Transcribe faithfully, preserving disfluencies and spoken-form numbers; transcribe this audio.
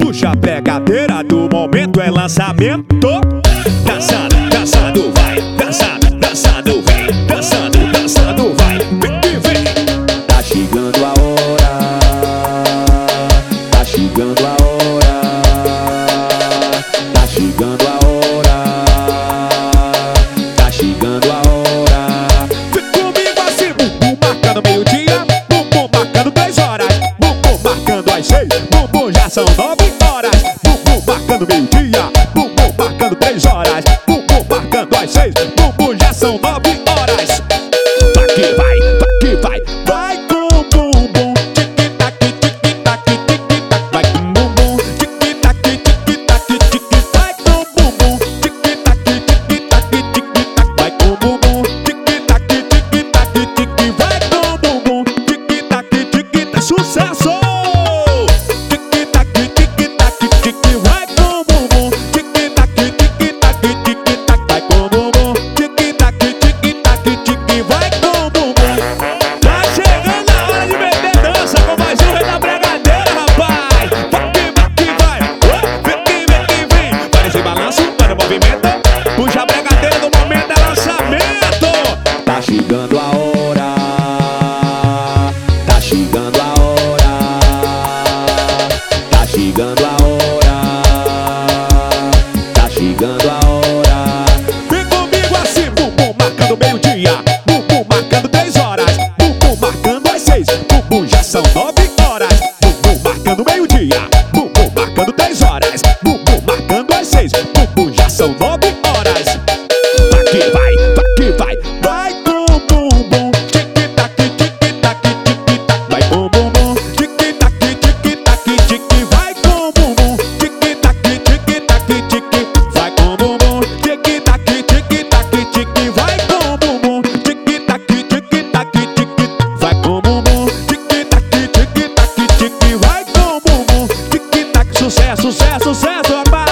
Puxa a pegadeira do momento, é lançamento. Dançando, dançando, vai. Dançando, dançando, vem. Dançando, dançando, vai. Vem que vem. Tá chegando a hora, tá chegando a hora, tá chegando a hora, tá chegando a hora. Vem comigo assim, bumbum marcando meio-dia, bumbum marcando três horas, bumbum marcando às seis, bumbum já são nove horas, bumbum marcando meio-dia, bumbum marcando três horas, bumbum marcando às seis, bumbum já são nove horas. Vai que vai, vai que vai, vai com o bumbum, tic-tac, tic-tac, tic-tac, vai com o bumbum, tic-tac, tic-tac, tic-tac, vai com o bumbum, tic-tac, tic-tac, tic-tac, vai com o bumbum, tic-tac, tic-tac, tic-tac, vai com o bumbum, tic-tac, tic-tac, sucesso! Tic-tac, tic-tac, tic-tac, vai com o bumbum, tic-tac, tic-tac, tic-tac, vai com o bumbum, tic-tac, tic-tac, tic-tac, vai com o bumbum. Tá chegando a hora de meter dança com mais um Rei da Bregadeira, rapaz. Vai que vai que vai, vem que vem que vem. Vai nesse balanço, vai no movimento. Puxa a bregadeira do momento, é lançamento. Tá chegando a hora, tá chegando a hora, tá chegando a hora, tá chegando a hora. Vem comigo assim, bumbum marcando meio-dia, bumbum marcando três horas, bumbum marcando às seis, bumbum já são nove horas, bumbum marcando meio-dia, bumbum marcando três horas, bumbum marcando às seis, bumbum já são nove horas. Vai que vai, vai que vai, vai com o bumbum, tic-tac, tic-tac, tic-tac, vai com o bumbum, tic-tac, tic-tac, tic-tac, vai com o bumbum, tic-tac, tic-tac, tic-tac, vai com o bumbum, tic-tac, tic-tac, tic-tac, vai com o bumbum, tic-tac, tic-tac, tic-tac, vai com o bumbum, tic-tac, tic-tac, tic-tac, vai com o bumbum, tic-tac, sucesso, sucesso, sucesso, rapaz.